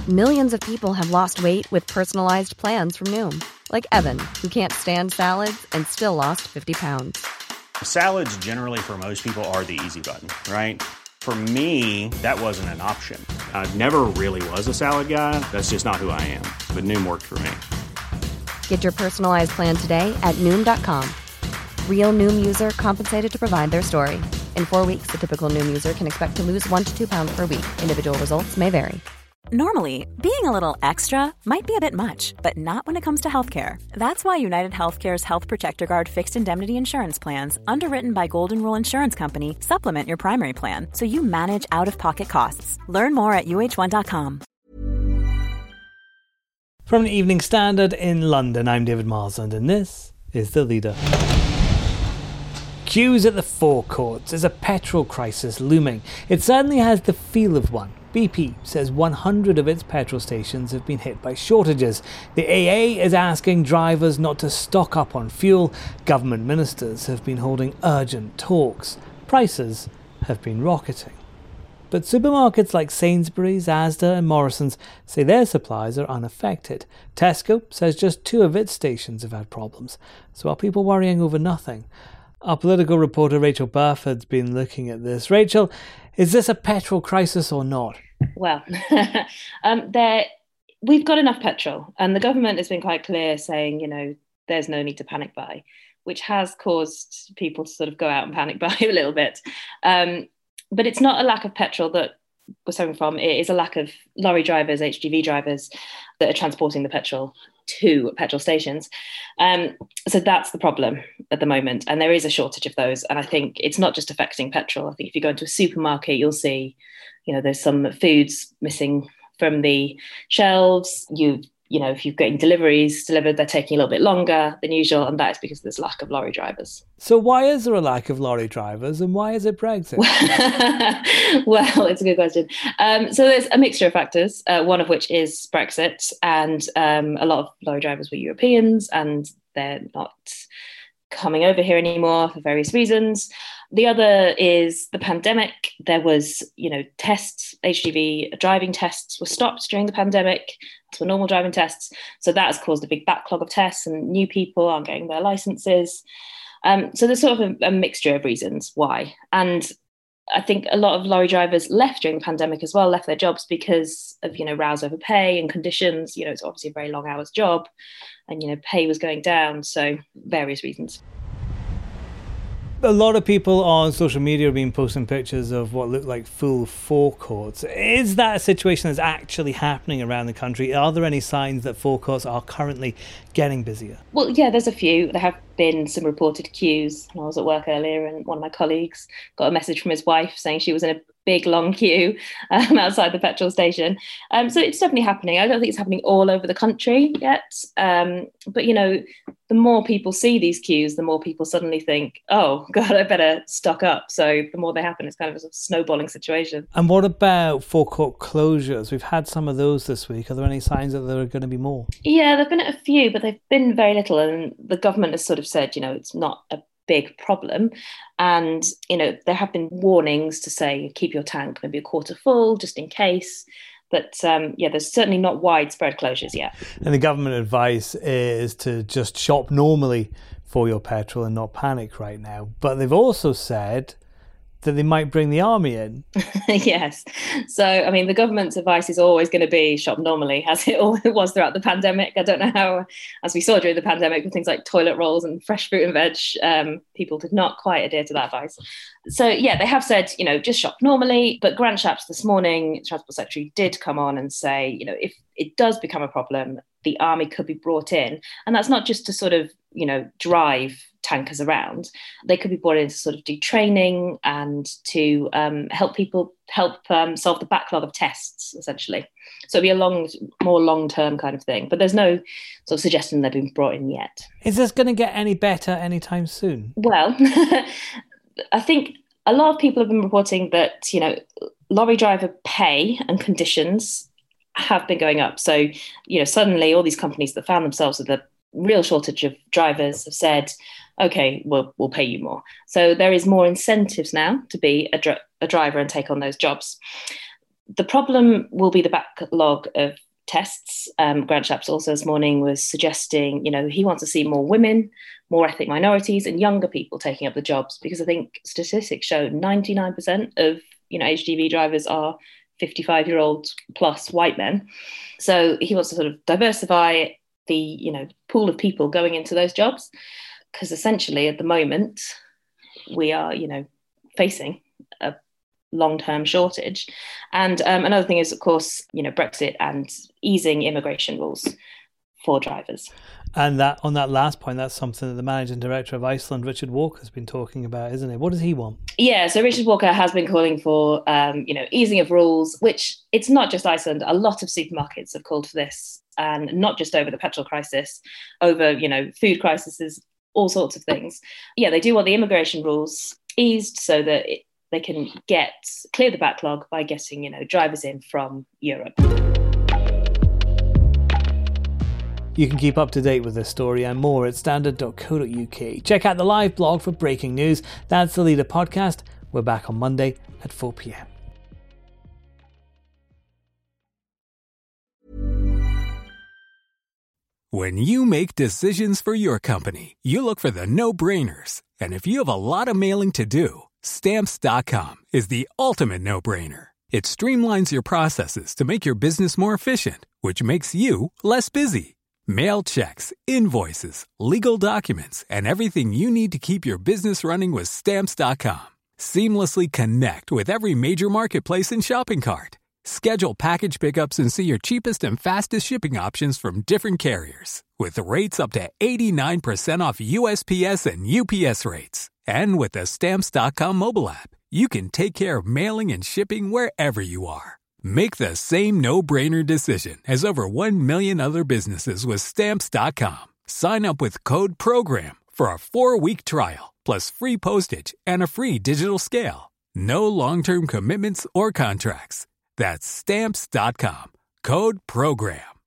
Millions of people have lost weight with personalized plans from Noom. Like Evan, who can't stand salads and still lost 50 pounds. Salads generally for most people are the easy button, right? For me, that wasn't an option. I never really was a salad guy. That's just not who I am. But Noom worked for me. Get your personalized plan today at Noom.com. Real Noom user compensated to provide their story. In 4 weeks, the typical Noom user can expect to lose 1 to 2 pounds per week. Individual results may vary. Normally, being a little extra might be a bit much, but not when it comes to healthcare. That's why United Healthcare's Health Protector Guard fixed indemnity insurance plans, underwritten by Golden Rule Insurance Company, supplement your primary plan so you manage out-of-pocket costs. Learn more at uh1.com. From the Evening Standard in London, I'm David Marsland, and this is The Leader. Queues at the forecourts. Is a petrol crisis looming? It certainly has the feel of one. BP says 100 of its petrol stations have been hit by shortages. The AA is asking drivers not to stock up on fuel. Government ministers have been holding urgent talks. Prices have been rocketing. But supermarkets like Sainsbury's, Asda and Morrisons say their supplies are unaffected. Tesco says just 2 of its stations have had problems. So are people worrying over nothing? Our political reporter Rachel Burford's been looking at this. Rachel, is this a petrol crisis or not? Well, we've got enough petrol, and the government has been quite clear saying, there's no need to panic buy, which has caused people to sort of go out and panic buy a little bit. But it's not a lack of petrol that we're suffering from. It is a lack of lorry drivers, HGV drivers that are transporting the petrol to petrol stations. So that's the problem at the moment. And there is a shortage of those. And I think it's not just affecting petrol. I think if you go into a supermarket, you'll see, there's some foods missing from the shelves. If you're getting deliveries delivered, they're taking a little bit longer than usual. And that is because there's lack of lorry drivers. So why is there a lack of lorry drivers and why is it Brexit? Well, it's a good question. So there's a mixture of factors, one of which is Brexit. And a lot of lorry drivers were Europeans and they're not coming over here anymore for various reasons. The other is the pandemic. There was, tests, HGV driving tests were stopped during the pandemic to normal driving tests. So that has caused a big backlog of tests and new people aren't getting their licenses. So there's sort of a mixture of reasons why. And I think a lot of lorry drivers left during the pandemic as well, left their jobs because of, rows over pay and conditions. It's obviously a very long hours job and, pay was going down. So various reasons. A lot of people on social media have been posting pictures of what look like full forecourts. Is that a situation that's actually happening around the country? Are there any signs that forecourts are currently getting busier? Well, yeah, there's a few. There have been some reported queues. I was at work earlier and one of my colleagues got a message from his wife saying she was in a big long queue outside the petrol station. So it's definitely happening. I don't think it's happening all over the country yet. But, the more people see these queues, the more people suddenly think, oh, God, I better stock up. So the more they happen, it's kind of a snowballing situation. And what about forecourt closures? We've had some of those this week. Are there any signs that there are going to be more? Yeah, there have been a few, but they've been very little. And the government has sort of said, it's not a big problem. And, there have been warnings to say, keep your tank maybe a quarter full, just in case. But there's certainly not widespread closures yet. And the government advice is to just shop normally for your petrol and not panic right now. But they've also said that they might bring the army in. Yes. So, the government's advice is always going to be shop normally, as it was throughout the pandemic. I don't know how, as we saw during the pandemic with things like toilet rolls and fresh fruit and veg, people did not quite adhere to that advice. So, yeah, they have said, just shop normally. But Grant Shapps this morning, Transport Secretary, did come on and say, if it does become a problem, the army could be brought in. And that's not just to sort of, drive tankers around. They could be brought in to sort of do training and to help solve the backlog of tests, essentially. So it'd be a more long-term kind of thing. But there's no sort of suggestion they've been brought in yet. Is this going to get any better anytime soon? Well, I think a lot of people have been reporting that, lorry driver pay and conditions have been going up. So, suddenly all these companies that found themselves with a real shortage of drivers have said, okay, we'll pay you more. So there is more incentives now to be a driver and take on those jobs. The problem will be the backlog of tests. Grant Shapps also this morning was suggesting, he wants to see more women, more ethnic minorities, and younger people taking up the jobs, because I think statistics show 99% of HGV drivers are 55-year-old plus white men. So he wants to sort of diversify the pool of people going into those jobs, because essentially at the moment we are facing a long-term shortage. And another thing is, of course, Brexit and easing immigration rules for drivers. And that on that last point, that's something that the managing director of Iceland, Richard Walker, has been talking about, isn't it? What does he want? Yeah, so Richard Walker has been calling for easing of rules, which it's not just Iceland. A lot of supermarkets have called for this, and not just over the petrol crisis, over food crises, all sorts of things. Yeah, they do want the immigration rules eased so that they can clear the backlog by getting drivers in from Europe. You can keep up to date with this story and more at standard.co.uk. Check out the live blog for breaking news. That's the Leader Podcast. We're back on Monday at 4 p.m. When you make decisions for your company, you look for the no-brainers. And if you have a lot of mailing to do, Stamps.com is the ultimate no-brainer. It streamlines your processes to make your business more efficient, which makes you less busy. Mail checks, invoices, legal documents, and everything you need to keep your business running with Stamps.com. Seamlessly connect with every major marketplace and shopping cart. Schedule package pickups and see your cheapest and fastest shipping options from different carriers, with rates up to 89% off USPS and UPS rates. And with the Stamps.com mobile app, you can take care of mailing and shipping wherever you are. Make the same no-brainer decision as over 1 million other businesses with Stamps.com. Sign up with code PROGRAM for a 4-week trial, plus free postage and a free digital scale. No long-term commitments or contracts. That's Stamps.com. Code PROGRAM.